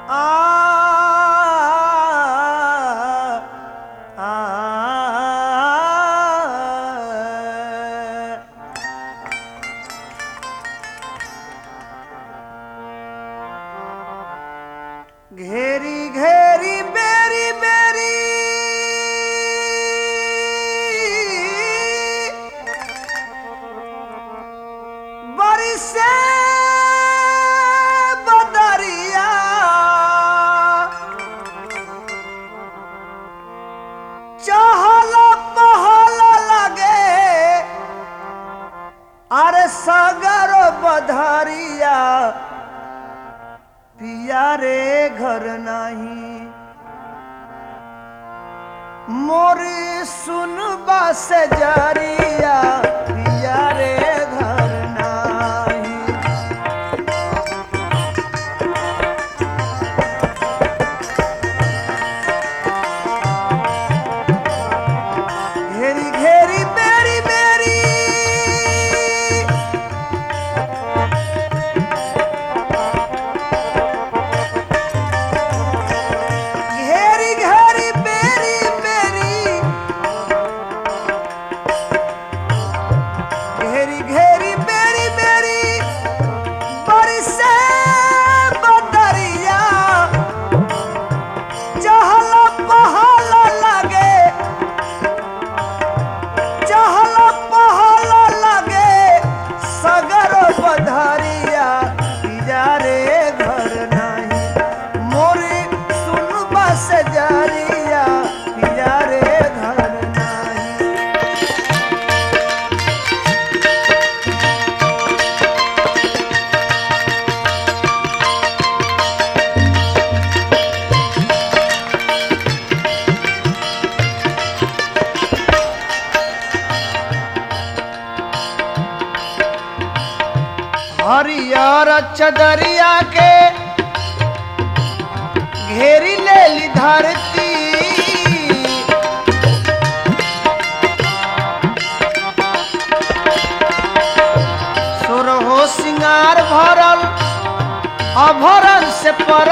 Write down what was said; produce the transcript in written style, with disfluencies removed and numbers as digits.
आ आ घेरी घेरी बेरी बेरी बरसे बदरिया चहल पहल लगे अरे सागर बधरिया पिया रे घर नहीं मोरी सुनबा से जरिया पिया रे घर नहीं घेरी घेरी बेरी बेरी घेरी घेरी बेरी बेरी घेरी घेरी बेरी बेरी बरसे बदरिया चहल पहल लगे चहल पहल लगे सगर बधरिया पिया रे घर नहीं मोरी सुनबा से जरिया पिया रे घर नहीं हरियर चदरिया के घेरी ले ली धरती सुरहो सिंगार भरल अभरन से पर